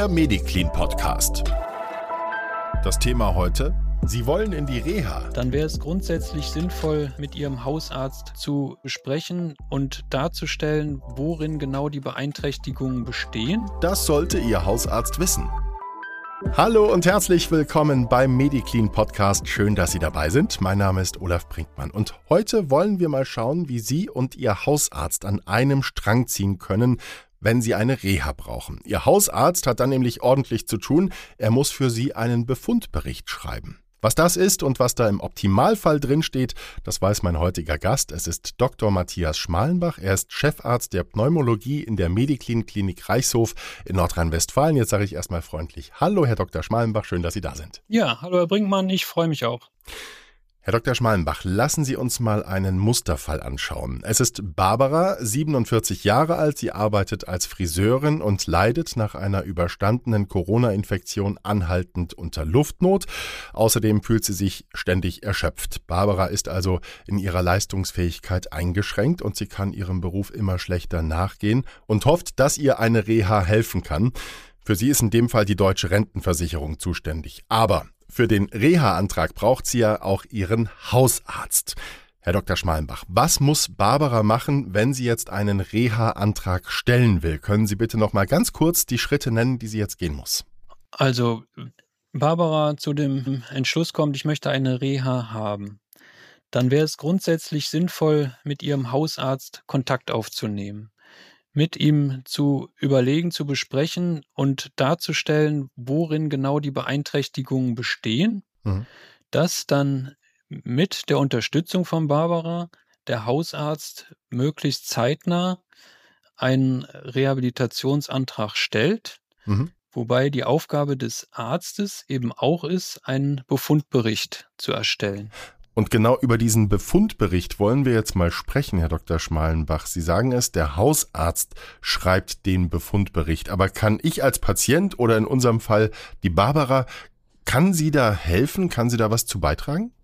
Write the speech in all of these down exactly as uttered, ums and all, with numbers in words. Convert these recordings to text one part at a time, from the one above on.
der Mediclean Podcast. Das Thema heute: Sie wollen in die Reha. Dann wäre es grundsätzlich sinnvoll, mit Ihrem Hausarzt zu besprechen und darzustellen, worin genau die Beeinträchtigungen bestehen. Das sollte Ihr Hausarzt wissen. Hallo und herzlich willkommen beim Mediclean Podcast. Schön, dass Sie dabei sind. Mein Name ist Olaf Brinkmann und heute wollen wir mal schauen, wie Sie und Ihr Hausarzt an einem Strang ziehen können, wenn Sie eine Reha brauchen. Ihr Hausarzt hat dann nämlich ordentlich zu tun. Er muss für Sie einen Befundbericht schreiben. Was das ist und was da im Optimalfall drinsteht, das weiß mein heutiger Gast. Es ist Doktor Matthias Schmalenbach. Er ist Chefarzt der Pneumologie in der Mediclean Klinik Reichshof in Nordrhein-Westfalen. Jetzt sage ich erstmal freundlich Hallo, Herr Doktor Schmalenbach, schön, dass Sie da sind. Ja, hallo Herr Brinkmann, ich freue mich auch. Herr Doktor Schmalenbach, lassen Sie uns mal einen Musterfall anschauen. Es ist Barbara, siebenundvierzig Jahre alt. Sie arbeitet als Friseurin und leidet nach einer überstandenen Corona-Infektion anhaltend unter Luftnot. Außerdem fühlt sie sich ständig erschöpft. Barbara ist also in ihrer Leistungsfähigkeit eingeschränkt und sie kann ihrem Beruf immer schlechter nachgehen und hofft, dass ihr eine Reha helfen kann. Für sie ist in dem Fall die Deutsche Rentenversicherung zuständig. Aber für den Reha-Antrag braucht sie ja auch ihren Hausarzt. Herr Doktor Schmalenbach, was muss Barbara machen, wenn sie jetzt einen Reha-Antrag stellen will? Können Sie bitte noch mal ganz kurz die Schritte nennen, die sie jetzt gehen muss? Also, Barbara zu dem Entschluss kommt, ich möchte eine Reha haben. Dann wäre es grundsätzlich sinnvoll, mit ihrem Hausarzt Kontakt aufzunehmen, mit ihm zu überlegen, zu besprechen und darzustellen, worin genau die Beeinträchtigungen bestehen, mhm. dass dann mit der Unterstützung von Barbara der Hausarzt möglichst zeitnah einen Rehabilitationsantrag stellt, mhm. wobei die Aufgabe des Arztes eben auch ist, einen Befundbericht zu erstellen. Und genau über diesen Befundbericht wollen wir jetzt mal sprechen, Herr Doktor Schmalenbach. Sie sagen es, der Hausarzt schreibt den Befundbericht. Aber kann ich als Patient oder in unserem Fall die Barbara, kann sie da helfen? Kann sie da was zu beitragen?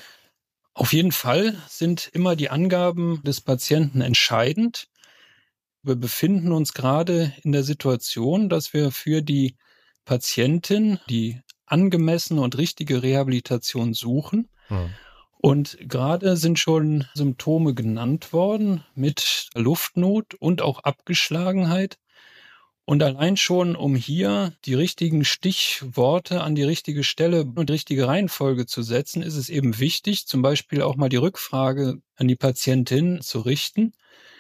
Auf jeden Fall sind immer die Angaben des Patienten entscheidend. Wir befinden uns gerade in der Situation, dass wir für die Patientin die angemessene und richtige Rehabilitation suchen. Hm. Und gerade sind schon Symptome genannt worden mit Luftnot und auch Abgeschlagenheit. Und allein schon, um hier die richtigen Stichworte an die richtige Stelle und richtige Reihenfolge zu setzen, ist es eben wichtig, zum Beispiel auch mal die Rückfrage an die Patientin zu richten.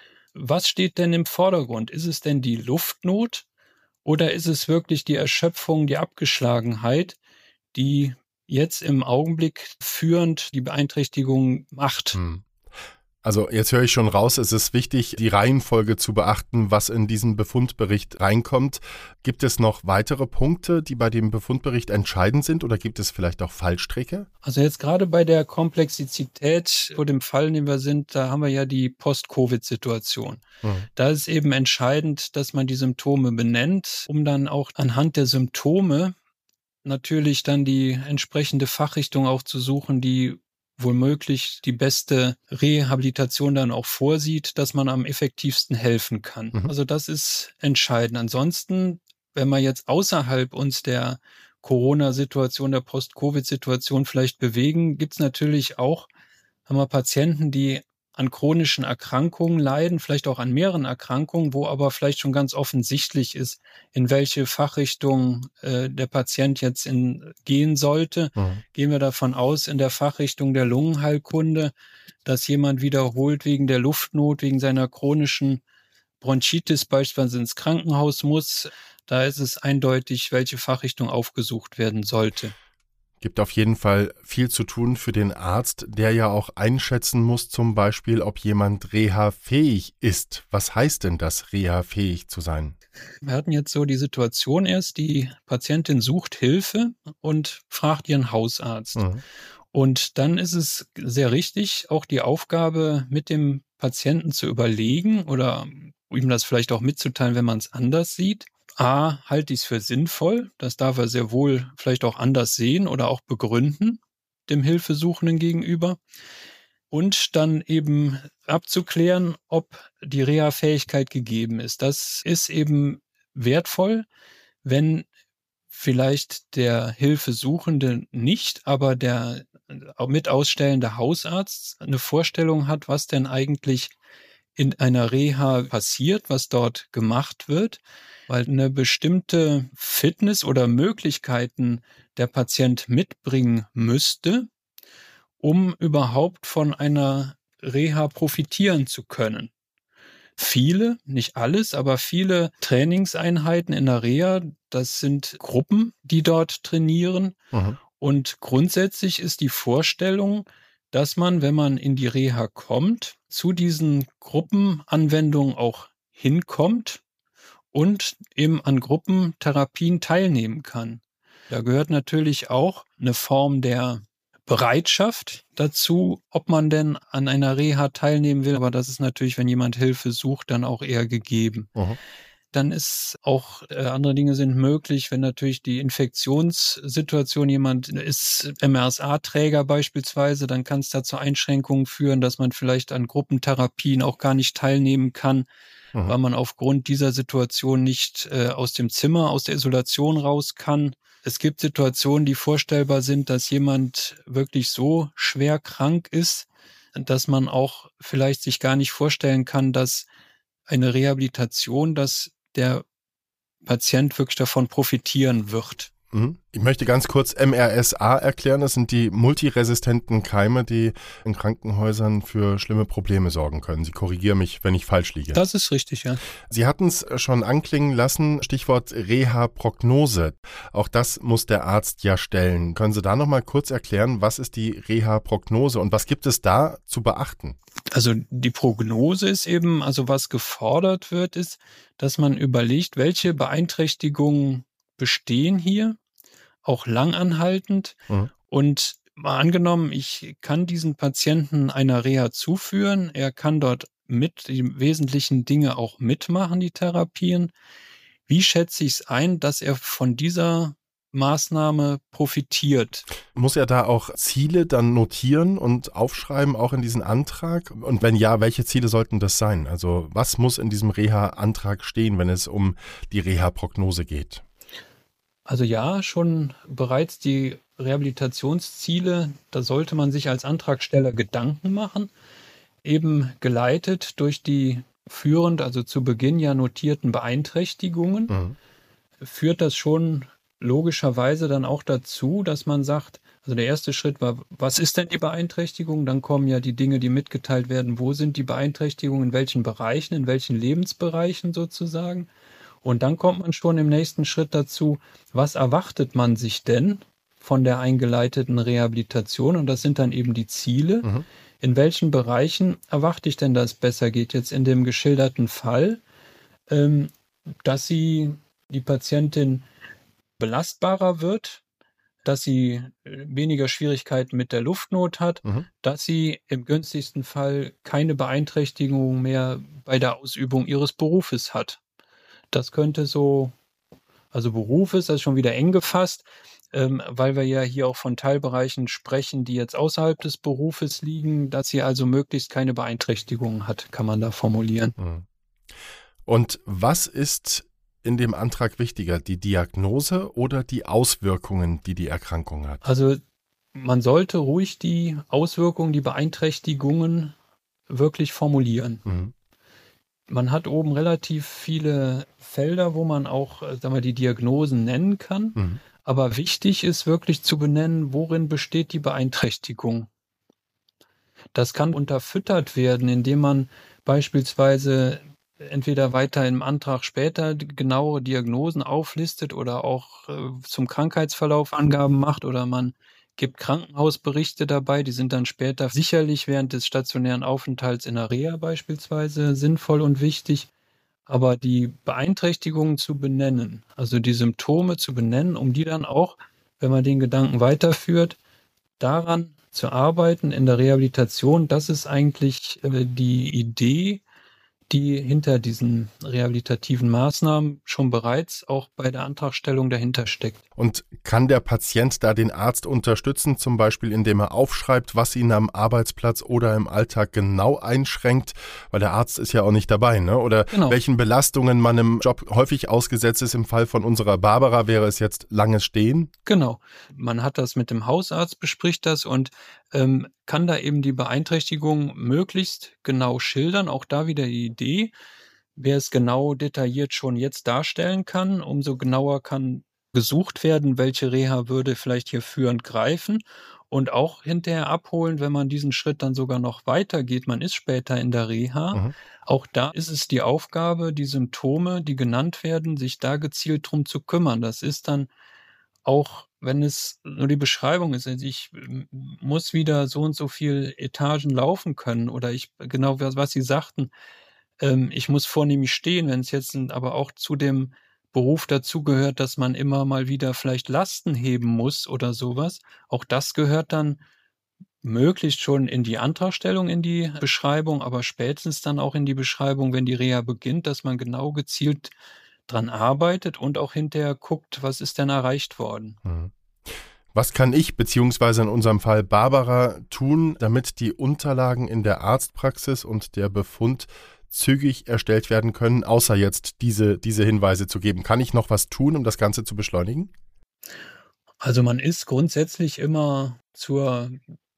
Was steht denn im Vordergrund? Ist es denn die Luftnot oder ist es wirklich die Erschöpfung, die Abgeschlagenheit, die jetzt im Augenblick führend die Beeinträchtigung macht? Hm. Also jetzt höre ich schon raus, es ist wichtig, die Reihenfolge zu beachten, was in diesen Befundbericht reinkommt. Gibt es noch weitere Punkte, die bei dem Befundbericht entscheidend sind oder gibt es vielleicht auch Fallstricke? Also jetzt gerade bei der Komplexität vor dem Fall, in dem wir sind, da haben wir ja die Post-Covid-Situation. Hm. Da ist eben entscheidend, dass man die Symptome benennt, um dann auch anhand der Symptome natürlich dann die entsprechende Fachrichtung auch zu suchen, die womöglich die beste Rehabilitation dann auch vorsieht, dass man am effektivsten helfen kann. Mhm. Also das ist entscheidend. Ansonsten, wenn wir jetzt außerhalb uns der Corona-Situation, der Post-Covid-Situation vielleicht bewegen, gibt es natürlich auch, haben wir Patienten, die an chronischen Erkrankungen leiden, vielleicht auch an mehreren Erkrankungen, wo aber vielleicht schon ganz offensichtlich ist, in welche Fachrichtung äh, der Patient jetzt in, gehen sollte. Mhm. Gehen wir davon aus, in der Fachrichtung der Lungenheilkunde, dass jemand wiederholt wegen der Luftnot, wegen seiner chronischen Bronchitis beispielsweise ins Krankenhaus muss. Da ist es eindeutig, welche Fachrichtung aufgesucht werden sollte. Gibt auf jeden Fall viel zu tun für den Arzt, der ja auch einschätzen muss, zum Beispiel, ob jemand reha-fähig ist. Was heißt denn das, reha-fähig zu sein? Wir hatten jetzt so die Situation erst, die Patientin sucht Hilfe und fragt ihren Hausarzt. Mhm. Und dann ist es sehr richtig, auch die Aufgabe mit dem Patienten zu überlegen oder ihm das vielleicht auch mitzuteilen, wenn man es anders sieht. A, halte ich es für sinnvoll, das darf er sehr wohl vielleicht auch anders sehen oder auch begründen, dem Hilfesuchenden gegenüber. Und dann eben abzuklären, ob die Reha-Fähigkeit gegeben ist. Das ist eben wertvoll, wenn vielleicht der Hilfesuchende nicht, aber der mit ausstellende Hausarzt eine Vorstellung hat, was denn eigentlich in einer Reha passiert, was dort gemacht wird, weil eine bestimmte Fitness oder Möglichkeiten der Patient mitbringen müsste, um überhaupt von einer Reha profitieren zu können. Viele, nicht alles, aber viele Trainingseinheiten in der Reha, das sind Gruppen, die dort trainieren. Mhm. Und grundsätzlich ist die Vorstellung, dass man, wenn man in die Reha kommt, zu diesen Gruppenanwendungen auch hinkommt und eben an Gruppentherapien teilnehmen kann. Da gehört natürlich auch eine Form der Bereitschaft dazu, ob man denn an einer Reha teilnehmen will. Aber das ist natürlich, wenn jemand Hilfe sucht, dann auch eher gegeben. Mhm. Dann ist auch, äh, andere Dinge sind möglich, wenn natürlich die Infektionssituation, jemand ist M R S A-Träger beispielsweise, dann kann es da zu Einschränkungen führen, dass man vielleicht an Gruppentherapien auch gar nicht teilnehmen kann, mhm. weil man aufgrund dieser Situation nicht äh, aus dem Zimmer, aus der Isolation raus kann. Es gibt Situationen, die vorstellbar sind, dass jemand wirklich so schwer krank ist, dass man auch vielleicht sich gar nicht vorstellen kann, dass eine Rehabilitation, dass der Patient wirklich davon profitieren wird. Ich möchte ganz kurz M R S A erklären. Das sind die multiresistenten Keime, die in Krankenhäusern für schlimme Probleme sorgen können. Sie korrigieren mich, wenn ich falsch liege. Das ist richtig, ja. Sie hatten es schon anklingen lassen, Stichwort Reha-Prognose. Auch das muss der Arzt ja stellen. Können Sie da noch mal kurz erklären, was ist die Reha-Prognose und was gibt es da zu beachten? Also die Prognose ist eben, also was gefordert wird, ist, dass man überlegt, welche Beeinträchtigungen bestehen hier, auch langanhaltend. Mhm. Und mal angenommen, ich kann diesen Patienten einer Reha zuführen, er kann dort mit die wesentlichen Dinge auch mitmachen, die Therapien. Wie schätze ich es ein, dass er von dieser Maßnahme profitiert? Muss er da auch Ziele dann notieren und aufschreiben, auch in diesen Antrag? Und wenn ja, welche Ziele sollten das sein? Also was muss in diesem Reha-Antrag stehen, wenn es um die Reha-Prognose geht? Also ja, schon bereits die Rehabilitationsziele, da sollte man sich als Antragsteller Gedanken machen, eben geleitet durch die führend, also zu Beginn ja notierten Beeinträchtigungen, mhm. führt das schon logischerweise dann auch dazu, dass man sagt, also der erste Schritt war, was ist denn die Beeinträchtigung? Dann kommen ja die Dinge, die mitgeteilt werden, wo sind die Beeinträchtigungen, in welchen Bereichen, in welchen Lebensbereichen sozusagen. Und dann kommt man schon im nächsten Schritt dazu, was erwartet man sich denn von der eingeleiteten Rehabilitation? Und das sind dann eben die Ziele. Mhm. In welchen Bereichen erwarte ich denn, dass es besser geht? Jetzt in dem geschilderten Fall, ähm, dass sie, die Patientin belastbarer wird, dass sie weniger Schwierigkeiten mit der Luftnot hat, mhm. dass sie im günstigsten Fall keine Beeinträchtigung mehr bei der Ausübung ihres Berufes hat. Das könnte so, also Beruf ist das schon wieder eng gefasst, ähm, weil wir ja hier auch von Teilbereichen sprechen, die jetzt außerhalb des Berufes liegen, dass sie also möglichst keine Beeinträchtigungen hat, kann man da formulieren. Und was ist in dem Antrag wichtiger, die Diagnose oder die Auswirkungen, die die Erkrankung hat? Also man sollte ruhig die Auswirkungen, die Beeinträchtigungen wirklich formulieren. Mhm. Man hat oben relativ viele Felder, wo man auch, sagen wir, die Diagnosen nennen kann. Mhm. Aber wichtig ist wirklich zu benennen, worin besteht die Beeinträchtigung. Das kann unterfüttert werden, indem man beispielsweise entweder weiter im Antrag später genauere Diagnosen auflistet oder auch äh, zum Krankheitsverlauf Angaben macht oder man gibt Krankenhausberichte dabei, die sind dann später sicherlich während des stationären Aufenthalts in der Reha beispielsweise sinnvoll und wichtig. Aber die Beeinträchtigungen zu benennen, also die Symptome zu benennen, um die dann auch, wenn man den Gedanken weiterführt, daran zu arbeiten in der Rehabilitation, das ist eigentlich äh, die Idee, die hinter diesen rehabilitativen Maßnahmen schon bereits auch bei der Antragstellung dahinter steckt. Und kann der Patient da den Arzt unterstützen, zum Beispiel indem er aufschreibt, was ihn am Arbeitsplatz oder im Alltag genau einschränkt? Weil der Arzt ist ja auch nicht dabei, ne? Oder genau. Welchen Belastungen man im Job häufig ausgesetzt ist. Im Fall von unserer Barbara wäre es jetzt langes Stehen. Genau. Man hat das mit dem Hausarzt, bespricht das und ähm, kann da eben die Beeinträchtigung möglichst genau schildern. Auch da wieder die Idee, wer es genau detailliert schon jetzt darstellen kann, umso genauer kann gesucht werden, welche Reha würde vielleicht hier führend greifen und auch hinterher abholen, wenn man diesen Schritt dann sogar noch weitergeht. Man ist später in der Reha. Mhm. Auch da ist es die Aufgabe, die Symptome, die genannt werden, sich da gezielt drum zu kümmern. Das ist dann auch, wenn es nur die Beschreibung ist, also ich muss wieder so und so viel Etagen laufen können oder ich, genau was, was Sie sagten, ähm, ich muss vornehmlich stehen, wenn es jetzt aber auch zu dem Beruf dazugehört, dass man immer mal wieder vielleicht Lasten heben muss oder sowas. Auch das gehört dann möglichst schon in die Antragstellung, in die Beschreibung, aber spätestens dann auch in die Beschreibung, wenn die Reha beginnt, dass man genau gezielt dran arbeitet und auch hinterher guckt, was ist denn erreicht worden. Mhm. Was kann ich beziehungsweise in unserem Fall Barbara tun, damit die Unterlagen in der Arztpraxis und der Befund zügig erstellt werden können, außer jetzt diese, diese Hinweise zu geben? Kann ich noch was tun, um das Ganze zu beschleunigen? Also man ist grundsätzlich immer zur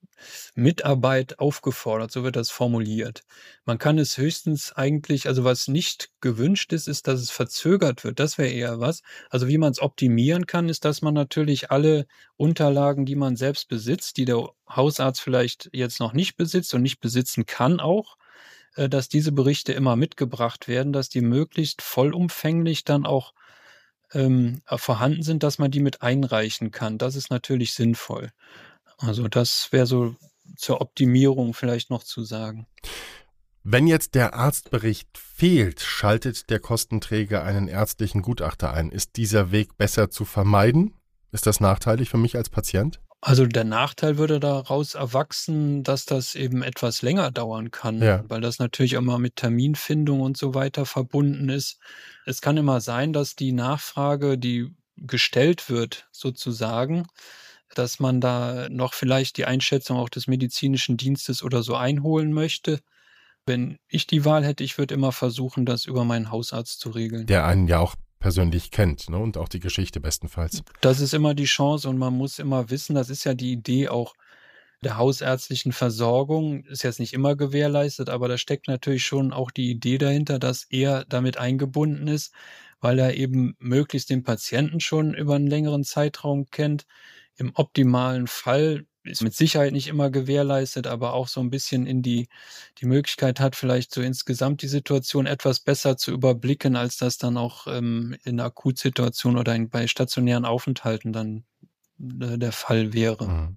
Mitarbeit aufgefordert, so wird das formuliert. Man kann es höchstens eigentlich, also was nicht gewünscht ist, ist, dass es verzögert wird. Das wäre eher was. Also wie man es optimieren kann, ist, dass man natürlich alle Unterlagen, die man selbst besitzt, die der Hausarzt vielleicht jetzt noch nicht besitzt und nicht besitzen kann auch, dass diese Berichte immer mitgebracht werden, dass die möglichst vollumfänglich dann auch ähm, vorhanden sind, dass man die mit einreichen kann. Das ist natürlich sinnvoll. Also das wäre so zur Optimierung vielleicht noch zu sagen. Wenn jetzt der Arztbericht fehlt, schaltet der Kostenträger einen ärztlichen Gutachter ein. Ist dieser Weg besser zu vermeiden? Ist das nachteilig für mich als Patient? Also der Nachteil würde daraus erwachsen, dass das eben etwas länger dauern kann, ja. Weil das natürlich immer mit Terminfindung und so weiter verbunden ist. Es kann immer sein, dass die Nachfrage, die gestellt wird, sozusagen, dass man da noch vielleicht die Einschätzung auch des medizinischen Dienstes oder so einholen möchte. Wenn ich die Wahl hätte, ich würde immer versuchen, das über meinen Hausarzt zu regeln. Der einen ja auch persönlich kennt, ne? Und auch die Geschichte bestenfalls. Das ist immer die Chance und man muss immer wissen, das ist ja die Idee auch der hausärztlichen Versorgung, ist jetzt nicht immer gewährleistet, aber da steckt natürlich schon auch die Idee dahinter, dass er damit eingebunden ist, weil er eben möglichst den Patienten schon über einen längeren Zeitraum kennt. Im optimalen Fall ist mit Sicherheit nicht immer gewährleistet, aber auch so ein bisschen in die, die Möglichkeit hat, vielleicht so insgesamt die Situation etwas besser zu überblicken, als das dann auch ähm, in einer Akutsituation oder in, bei stationären Aufenthalten dann äh, der Fall wäre. Mhm.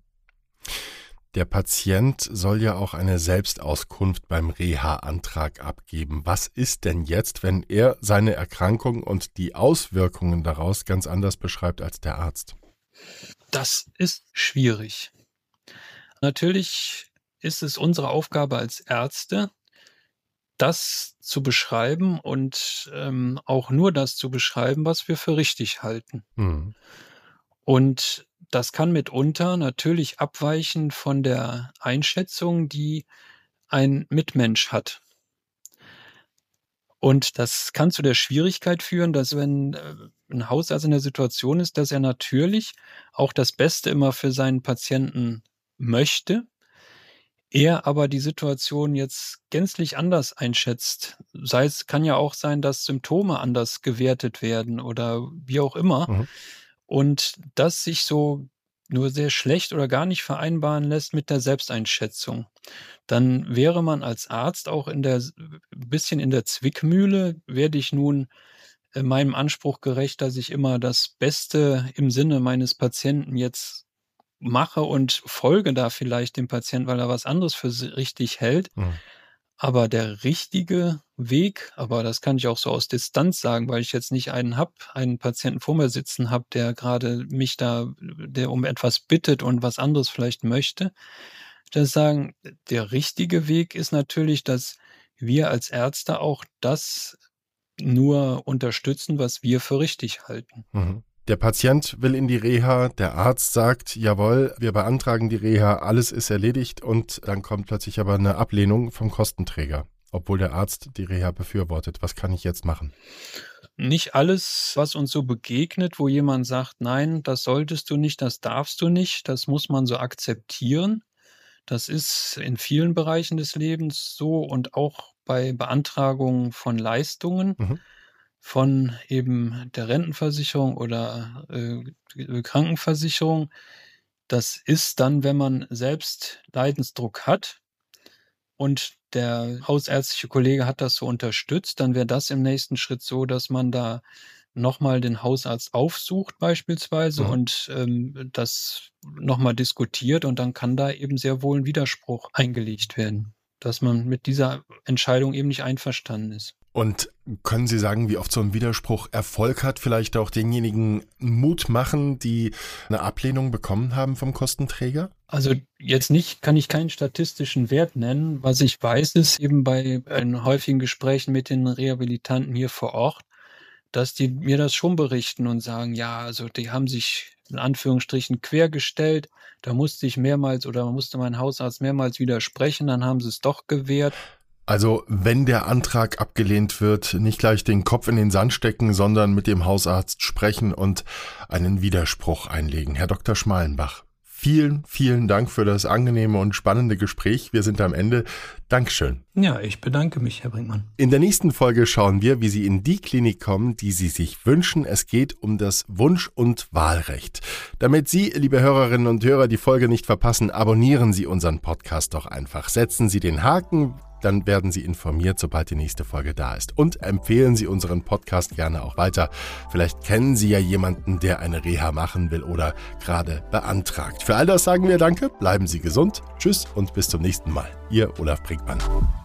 Der Patient soll ja auch eine Selbstauskunft beim Reha-Antrag abgeben. Was ist denn jetzt, wenn er seine Erkrankung und die Auswirkungen daraus ganz anders beschreibt als der Arzt? Das ist schwierig. Natürlich ist es unsere Aufgabe als Ärzte, das zu beschreiben und ähm, auch nur das zu beschreiben, was wir für richtig halten. Mhm. Und das kann mitunter natürlich abweichen von der Einschätzung, die ein Mitmensch hat. Und das kann zu der Schwierigkeit führen, dass wenn äh, ein Hausarzt in der Situation ist, dass er natürlich auch das Beste immer für seinen Patienten möchte, er aber die Situation jetzt gänzlich anders einschätzt. Sei es, kann ja auch sein, dass Symptome anders gewertet werden oder wie auch immer. Mhm. Und das sich so nur sehr schlecht oder gar nicht vereinbaren lässt mit der Selbsteinschätzung. Dann wäre man als Arzt auch in der bisschen in der Zwickmühle, werde ich nun äh, meinem Anspruch gerecht, dass ich immer das Beste im Sinne meines Patienten jetzt mache und folge da vielleicht dem Patienten, weil er was anderes für richtig hält. Mhm. Aber der richtige Weg, aber das kann ich auch so aus Distanz sagen, weil ich jetzt nicht einen hab, einen Patienten vor mir sitzen habe, der gerade mich da, der um etwas bittet und was anderes vielleicht möchte. Das sagen, der richtige Weg ist natürlich, dass wir als Ärzte auch das nur unterstützen, was wir für richtig halten. Mhm. Der Patient will in die Reha, der Arzt sagt, jawohl, wir beantragen die Reha, alles ist erledigt und dann kommt plötzlich aber eine Ablehnung vom Kostenträger, obwohl der Arzt die Reha befürwortet. Was kann ich jetzt machen? Nicht alles, was uns so begegnet, wo jemand sagt, nein, das solltest du nicht, das darfst du nicht, das muss man so akzeptieren. Das ist in vielen Bereichen des Lebens so und auch bei Beantragungen von Leistungen. Mhm. Von eben der Rentenversicherung oder äh, Krankenversicherung. Das ist dann, wenn man selbst Leidensdruck hat und der hausärztliche Kollege hat das so unterstützt, dann wäre das im nächsten Schritt so, dass man da nochmal den Hausarzt aufsucht beispielsweise mhm. und ähm, das nochmal diskutiert und dann kann da eben sehr wohl ein Widerspruch eingelegt werden, dass man mit dieser Entscheidung eben nicht einverstanden ist. Und können Sie sagen, wie oft so ein Widerspruch Erfolg hat, vielleicht auch denjenigen Mut machen, die eine Ablehnung bekommen haben vom Kostenträger? Also jetzt nicht, kann ich keinen statistischen Wert nennen. Was ich weiß, ist eben bei in häufigen Gesprächen mit den Rehabilitanten hier vor Ort, dass die mir das schon berichten und sagen, ja, also die haben sich in Anführungsstrichen quergestellt, da musste ich mehrmals oder musste mein Hausarzt mehrmals widersprechen, dann haben sie es doch gewährt. Also wenn der Antrag abgelehnt wird, nicht gleich den Kopf in den Sand stecken, sondern mit dem Hausarzt sprechen und einen Widerspruch einlegen. Herr Doktor Schmalenbach, vielen, vielen Dank für das angenehme und spannende Gespräch. Wir sind am Ende. Dankeschön. Ja, ich bedanke mich, Herr Brinkmann. In der nächsten Folge schauen wir, wie Sie in die Klinik kommen, die Sie sich wünschen. Es geht um das Wunsch- und Wahlrecht. Damit Sie, liebe Hörerinnen und Hörer, die Folge nicht verpassen, abonnieren Sie unseren Podcast doch einfach. Setzen Sie den Haken, dann werden Sie informiert, sobald die nächste Folge da ist. Und empfehlen Sie unseren Podcast gerne auch weiter. Vielleicht kennen Sie ja jemanden, der eine Reha machen will oder gerade beantragt. Für all das sagen wir Danke, bleiben Sie gesund, tschüss und bis zum nächsten Mal. Ihr Olaf Brinkmann.